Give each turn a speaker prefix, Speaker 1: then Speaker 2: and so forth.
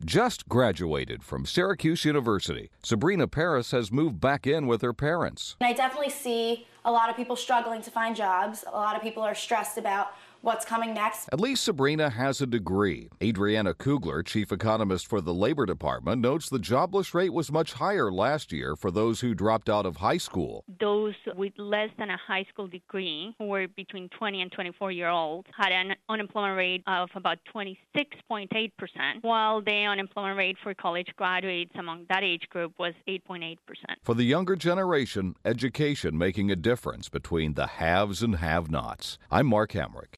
Speaker 1: just graduated from Syracuse University. Sabrina Paris has moved back in with her parents.
Speaker 2: I definitely see a lot of people struggling to find jobs. A lot of people are stressed about what's coming next.
Speaker 1: At least Sabrina has a degree. Adriana Kugler, chief economist for the Labor Department, notes the jobless rate was much higher last year for those who dropped out of high school.
Speaker 3: Those with less than a high school degree, who were between 20 and 24-year-olds, had an unemployment rate of about 26.8%, while the unemployment rate for college graduates among that age group was 8.8%.
Speaker 1: For the younger generation, education making a difference between the haves and have-nots. I'm Mark Hamrick.